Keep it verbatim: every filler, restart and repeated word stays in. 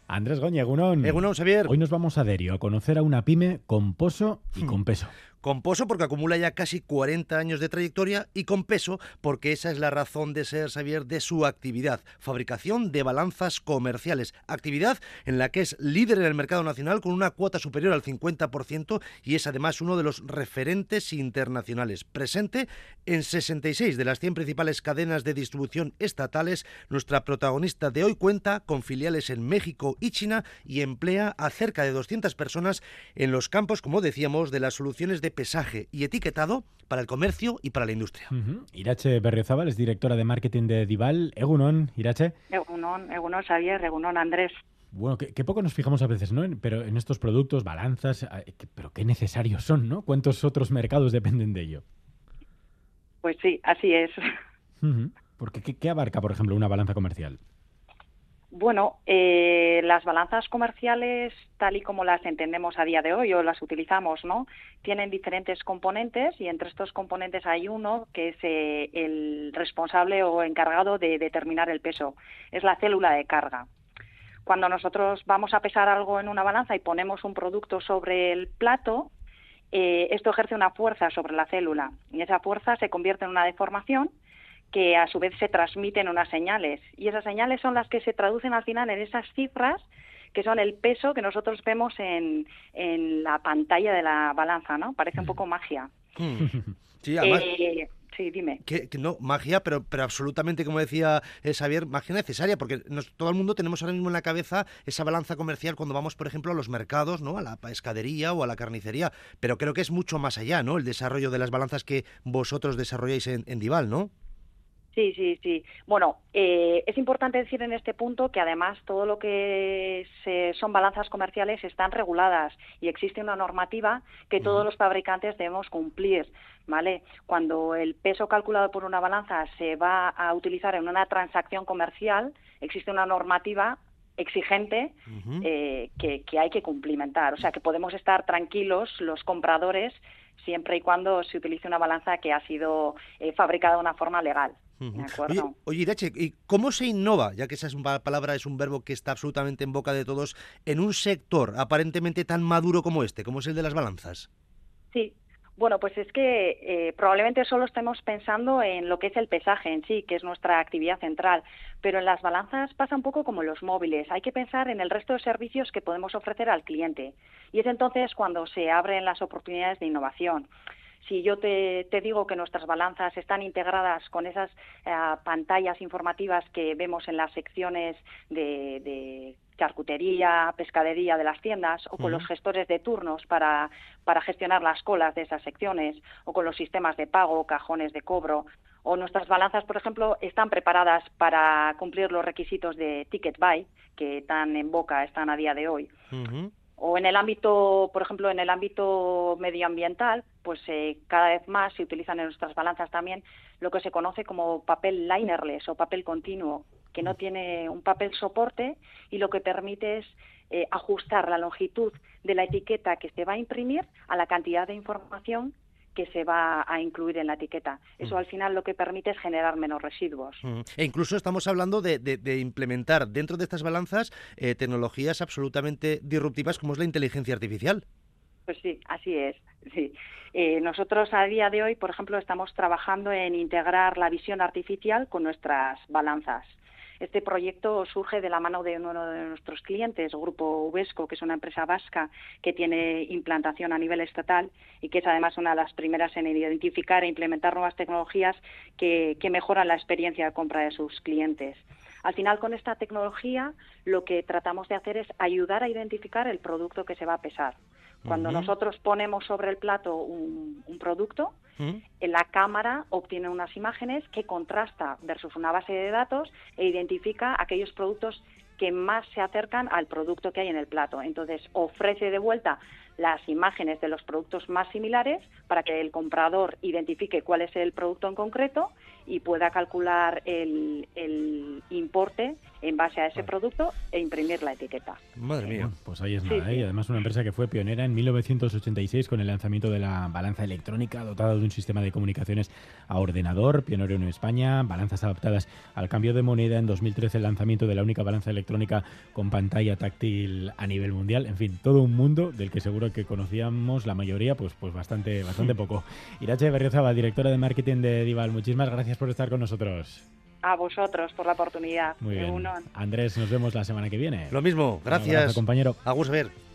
Andrés Goñi, egunon. Egunon, Xavier. Hoy nos vamos a Derio a conocer a una pyme con poso y con peso. Con poso porque acumula ya casi cuarenta años de trayectoria y con peso porque esa es la razón de ser, Xavier, de su actividad. Fabricación de balanzas comerciales. Actividad en la que es líder en el mercado nacional con una cuota superior al cincuenta por ciento y es además uno de los referentes internacionales. Presente en sesenta y seis de las cien principales cadenas de distribución estatales, nuestra protagonista de hoy cuenta con filiales en México y China y emplea a cerca de doscientas personas en los campos, como decíamos, de las soluciones de pesaje y etiquetado para el comercio y para la industria. Uh-huh. Irache Berriozabal es directora de marketing de Dival. Egunon, Irache. Egunon, Egunon, Xavier, Egunon, Andrés. Bueno, que, que poco nos fijamos a veces, ¿no? En, pero en estos productos, balanzas, eh, que, pero qué necesarios son, ¿no? ¿Cuántos otros mercados dependen de ello? Pues sí, así es. Uh-huh. Porque ¿qué, qué abarca, por ejemplo, una balanza comercial? Bueno, eh, las balanzas comerciales, tal y como las entendemos a día de hoy o las utilizamos, ¿no? Tienen diferentes componentes y entre estos componentes hay uno que es eh, el responsable o encargado de determinar el peso. Es la célula de carga. Cuando nosotros vamos a pesar algo en una balanza y ponemos un producto sobre el plato, eh, esto ejerce una fuerza sobre la célula y esa fuerza se convierte en una deformación que a su vez se transmiten unas señales. Y esas señales son las que se traducen al final en esas cifras que son el peso que nosotros vemos en, en la pantalla de la balanza, ¿no? Parece un poco magia. Sí, además... Eh, sí, dime. Que, que no, magia, pero, pero absolutamente, como decía eh, Xavier, magia necesaria, porque nos, todo el mundo tenemos ahora mismo en la cabeza esa balanza comercial cuando vamos, por ejemplo, a los mercados, ¿no? A la pescadería o a la carnicería, pero creo que es mucho más allá, ¿no? El desarrollo de las balanzas que vosotros desarrolláis en, en Dival, ¿no? Sí, sí, sí. Bueno, eh, es importante decir en este punto que además todo lo que se, son balanzas comerciales están reguladas y existe una normativa que todos los fabricantes debemos cumplir, ¿vale? Cuando el peso calculado por una balanza se va a utilizar en una transacción comercial, existe una normativa exigente uh-huh. eh, que, que hay que cumplimentar. O sea, que podemos estar tranquilos los compradores siempre y cuando se utilice una balanza que ha sido eh, fabricada de una forma legal. ¿De acuerdo? Oye, oye, Irache, ¿y cómo se innova, ya que esa es una palabra, es un verbo que está absolutamente en boca de todos, en un sector aparentemente tan maduro como este, como es el de las balanzas? Sí. Bueno, pues es que eh, probablemente solo estemos pensando en lo que es el pesaje en sí, que es nuestra actividad central, pero en las balanzas pasa un poco como los móviles. Hay que pensar en el resto de servicios que podemos ofrecer al cliente y es entonces cuando se abren las oportunidades de innovación. Si yo te, te digo que nuestras balanzas están integradas con esas eh, pantallas informativas que vemos en las secciones de, de charcutería, pescadería de las tiendas, o con uh-huh. los gestores de turnos para, para gestionar las colas de esas secciones, o con los sistemas de pago, cajones de cobro, o nuestras balanzas, por ejemplo, están preparadas para cumplir los requisitos de Ticket Buy, que tan en boca están a día de hoy. Uh-huh. O en el ámbito, por ejemplo, en el ámbito medioambiental, pues eh, cada vez más se utilizan en nuestras balanzas también lo que se conoce como papel linerless o papel continuo, que no tiene un papel soporte y lo que permite es eh, ajustar la longitud de la etiqueta que se va a imprimir a la cantidad de información que se va a incluir en la etiqueta. Eso mm. al final lo que permite es generar menos residuos. Mm. E incluso estamos hablando de, de, de implementar dentro de estas balanzas eh, tecnologías absolutamente disruptivas como es la inteligencia artificial. Pues sí, así es. Sí. Eh, nosotros a día de hoy, por ejemplo, estamos trabajando en integrar la visión artificial con nuestras balanzas. Este proyecto surge de la mano de uno de nuestros clientes, Grupo Uvesco, que es una empresa vasca que tiene implantación a nivel estatal y que es además una de las primeras en identificar e implementar nuevas tecnologías que, que mejoran la experiencia de compra de sus clientes. Al final, con esta tecnología, lo que tratamos de hacer es ayudar a identificar el producto que se va a pesar. Cuando uh-huh. nosotros ponemos sobre el plato un, un producto, uh-huh. en la cámara obtiene unas imágenes que contrasta versus una base de datos e identifica aquellos productos que más se acercan al producto que hay en el plato. Entonces, ofrece de vuelta las imágenes de los productos más similares para que el comprador identifique cuál es el producto en concreto y pueda calcular el, el importe en base a ese producto e imprimir la etiqueta. Madre mía. Bueno, pues ahí es Sí, nada, ¿eh? sí. Y además una empresa que fue pionera en mil novecientos ochenta y seis con el lanzamiento de la balanza electrónica dotada de un sistema de comunicaciones a ordenador, pionero en España, balanzas adaptadas al cambio de moneda, en dos mil trece el lanzamiento de la única balanza electrónica con pantalla táctil a nivel mundial, en fin, todo un mundo del que seguro que conocíamos la mayoría, pues pues bastante bastante poco. Irache Berriozabal, directora de marketing de Dival, muchísimas gracias por estar con nosotros. A vosotros por la oportunidad. Muy bien. Egunon. Andrés, nos vemos la semana que viene. Lo mismo, Un gracias. abrazo, compañero. Agus, a ver.